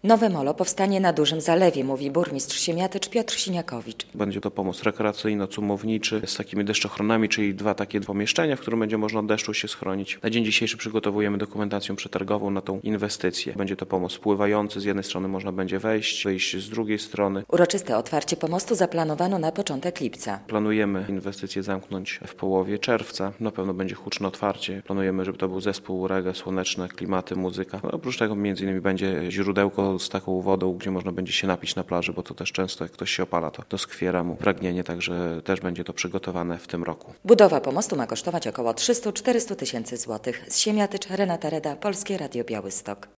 Nowe molo powstanie na Dużym Zalewie, mówi burmistrz Siemiatycz Piotr Siniakowicz. Będzie to pomost rekreacyjno-cumowniczy z takimi deszczochronami, czyli 2 takie pomieszczenia, w którym będzie można od deszczu się schronić. Na dzień dzisiejszy przygotowujemy dokumentację przetargową na tą inwestycję. Będzie to pomost pływający, z jednej strony można będzie wejść, wyjść z drugiej strony. Uroczyste otwarcie pomostu zaplanowano na początek lipca. Planujemy inwestycję zamknąć w połowie czerwca. Na pewno będzie huczne otwarcie. Planujemy, żeby to był zespół reggae, słoneczne klimaty, muzyka. Oprócz tego m.in. będzie źródełko z taką wodą, gdzie można będzie się napić na plaży, bo to też często jak ktoś się opala, to skwiera mu pragnienie, także też będzie to przygotowane w tym roku. Budowa pomostu ma kosztować około 300-400 tysięcy złotych. Z Siemiatycz, Renata Reda, Polskie Radio Białystok.